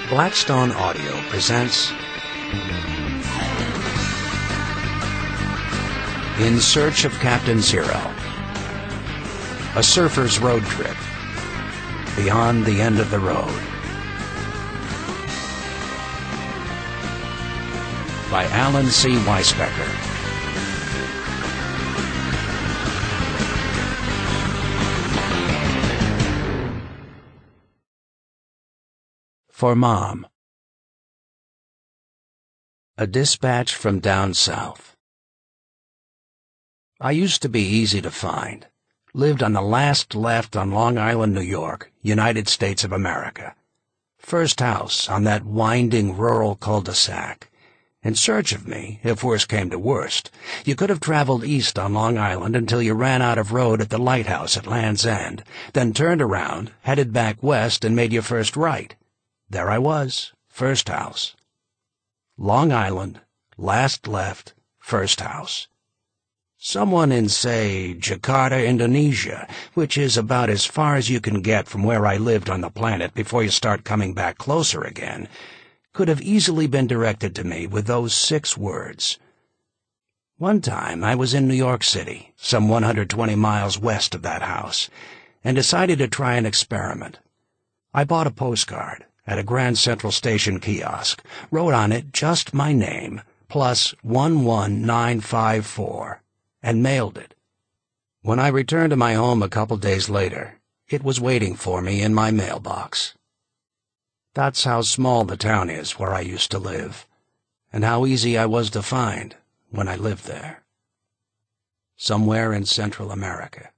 Blackstone Audio presents In Search of Captain Zero, a surfer's road trip beyond the end of the road, by Alan C. Weisbecker. For Mom. A dispatch from down south. I used to be easy to find. Lived on the last left on Long Island, New York, United States of America. First house on that winding rural cul-de-sac. In search of me, if worst came to worst, you could have traveled east on Long Island until you ran out of road at the lighthouse at Land's End, then turned around, headed back west, and made your first right. There I was, first house. Long Island, last left, first house. Someone in, say, Jakarta, Indonesia, which is about as far as you can get from where I lived on the planet before you start coming back closer again, could have easily been directed to me with those 6 words. One time I was in New York City, some 120 miles west of that house, and decided to try an experiment. I bought a postcard at a Grand Central Station kiosk, wrote on it just my name, plus 11954, and mailed it. When I returned to my home a couple days later, it was waiting for me in my mailbox. That's how small the town is where I used to live, and how easy I was to find when I lived there. Somewhere in Central America.